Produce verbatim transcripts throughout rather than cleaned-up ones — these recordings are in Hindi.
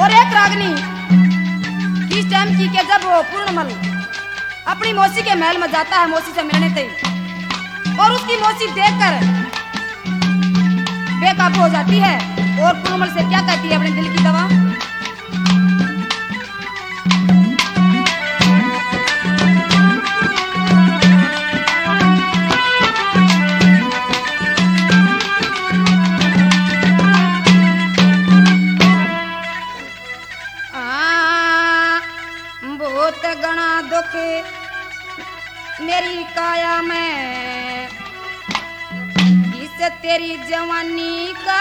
और एक रागनी किस टाइम की के जब वो पूर्णमल अपनी मौसी के महल में जाता है मौसी से मिलने थे और उसकी मौसी देखकर बेकाबू हो जाती है और पूर्णमल से क्या कहती है अपने दिल की दवा। गणा दुख मेरी काया में इस तेरी जवानी का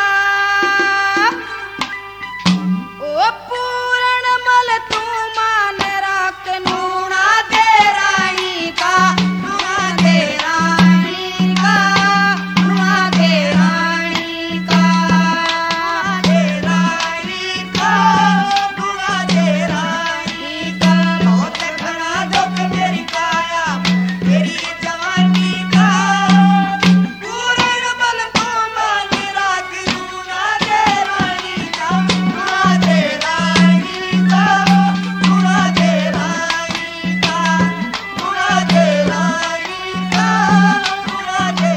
ओ पूर्ण मल तू मान राख नूना दे रानी का नूना दे रानी का नूना दे रानी का दे रानी का नूना दे रानी का बहुत घना दुख मेरी काया मेरी जवानी का पूर्ण मल तू मान राख नूना दे रानी का नूना दे रानी का नूना दे रानी का नूना दे रानी का नूना दे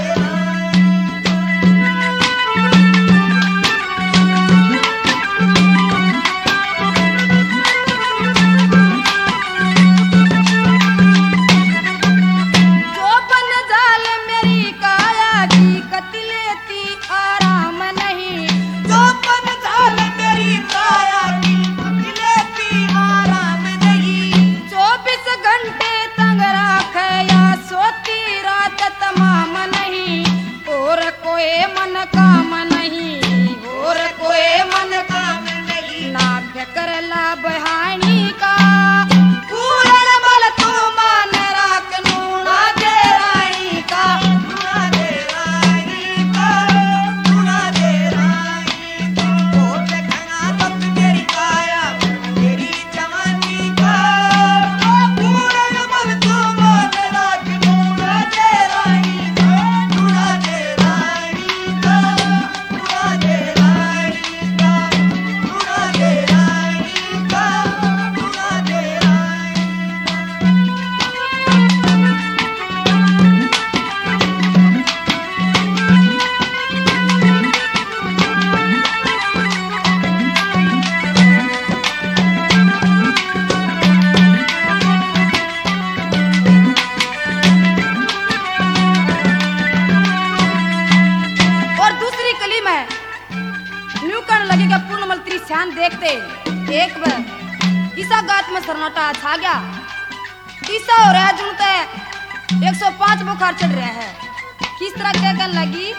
जो बन जाल मेरी काया की कतलेती आराम नहीं जो बन जाल मेरी काया की कतलेती आराम नहीं चौबीस घंटे तंग राख या सोती रात तमाम नहीं और कोई मन काम नहीं और कोई मन काम नहीं ना कर ला बहानी का पूर्ण बल तू मान राख नूना दे रानी का नूना दे रानी का नूना दे रानी का बहुत घना दुख मेरी काया मेरी जवानी का पूर्ण बल तू मान राख नूना दे रानी का नूना दे रानी का नूना दे रानी का नूना दे रानी का नूना दे रानी और दूसरी कली में न्यू करने लगे कि पूर्णमल तेरी शान देखते एक बार ईसा गात में सन्नाटा छा गया। ईसा हो रहा है जुनते एक सौ पाँच बुखार चढ़ रहे हैं किस तरह क्या करने लगी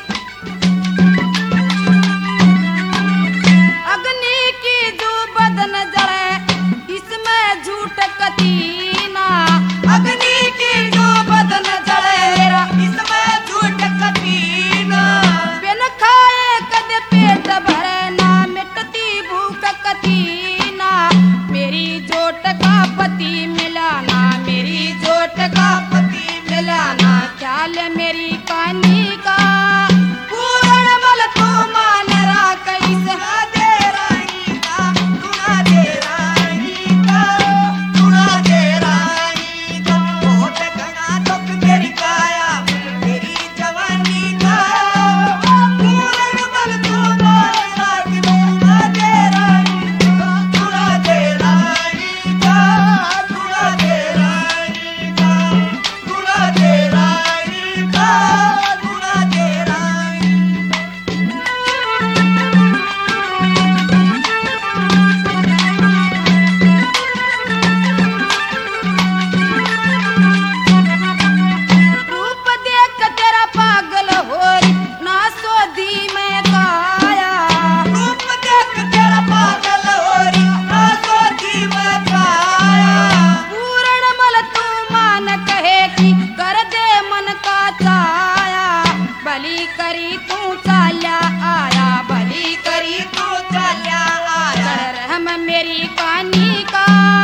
अग्नि की जो बदन जले इसमें झूठ कतीना अग्नि की जो बदन जले इसमें झूठ कतीना बिन खाए कद पेट भरे ना मिटती भूख कतीना मेरी जोट का पति मिलाना मेरी जोट का पति मिलाना ख्याल मेरी कहानी का पूर्ण बल तू मान राख इस दे रानी का नूना दे रानी का नूना दे रानी का बहुत घना दुख मेरी काया मेरी जवानी का पूर्ण बल तू मान राख नूना दे रानी का नूना दे रानी का नूना दे रानी का नूना दे रानी का नूना दे रानी रूप देख तेरा पागल होरी ना सोधी में काया रूप देख तेरा पागल होरी ना सोधी में काया पूर्ण मल तू मान कहे कि कर दे मन का चाया बलि करी तू चाल्या आया बलि करी तू चाल्या आया रहम मेरी कहानी का